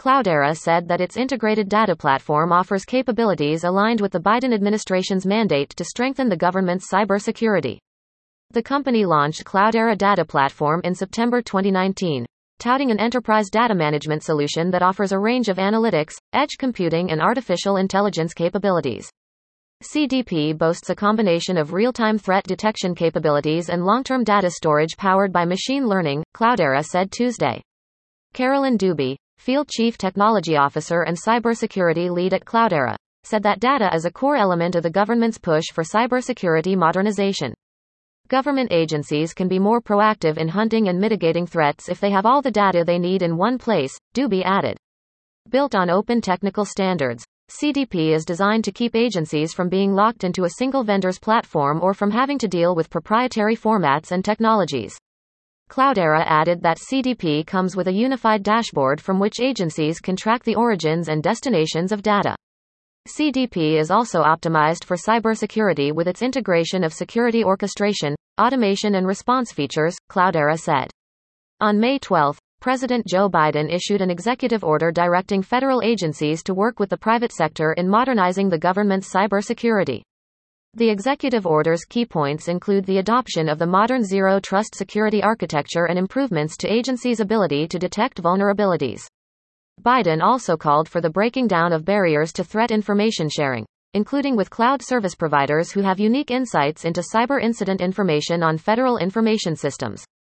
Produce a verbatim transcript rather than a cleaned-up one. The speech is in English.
Cloudera said that its integrated data platform offers capabilities aligned with the Biden administration's mandate to strengthen the government's cybersecurity. The company launched Cloudera Data Platform in September twenty nineteen, touting an enterprise data management solution that offers a range of analytics, edge computing, and artificial intelligence capabilities. C D P boasts a combination of real-time threat detection capabilities and long-term data storage powered by machine learning, Cloudera said Tuesday. Carolyn Dubie, Field Chief Technology Officer and Cybersecurity Lead at Cloudera, said that data is a core element of the government's push for cybersecurity modernization. Government agencies can be more proactive in hunting and mitigating threats if they have all the data they need in one place, Dubie added. Built on open technical standards, C D P is designed to keep agencies from being locked into a single vendor's platform or from having to deal with proprietary formats and technologies. Cloudera added that C D P comes with a unified dashboard from which agencies can track the origins and destinations of data. C D P is also optimized for cybersecurity with its integration of security orchestration, automation and response features, Cloudera said. On May twelfth, President Joe Biden issued an executive order directing federal agencies to work with the private sector in modernizing the government's cybersecurity. The executive order's key points include the adoption of the modern Zero Trust security architecture and improvements to agencies' ability to detect vulnerabilities. Biden also called for the breaking down of barriers to threat information sharing, including with cloud service providers who have unique insights into cyber incident information on federal information systems.